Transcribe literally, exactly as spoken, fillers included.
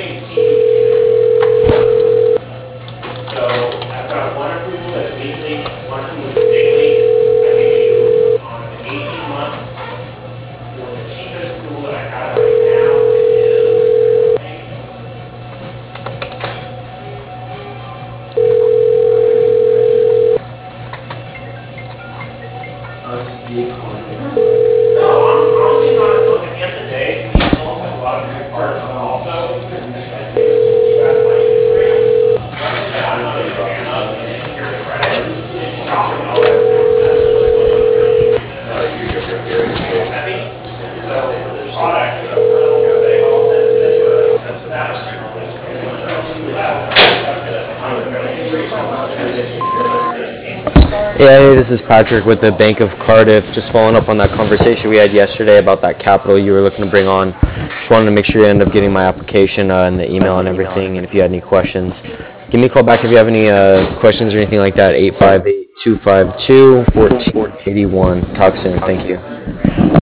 So I've got one approval that's weekly, one approval that's daily. I gave you on an eighteen months. For the cheapest approval that I have right now is. No, I'm honestly not. Look, at the end of the day, these phones have a lot of moving parts. Also, as you guys my history, that I'm not a big fan of, and here's the credit, is shopping all that nonsense. Heavy. So for this product, I will say all that. Yeah, hey, this is Patrick with the Bank of Cardiff. Just following up on that conversation we had yesterday about that capital you were looking to bring on. Just wanted to make sure you end up getting my application uh, and the email and everything. And if you had any questions, give me a call back if you have any uh, questions or anything like that. eight five eight, two five two, one four eight one. Talk soon. Thank you.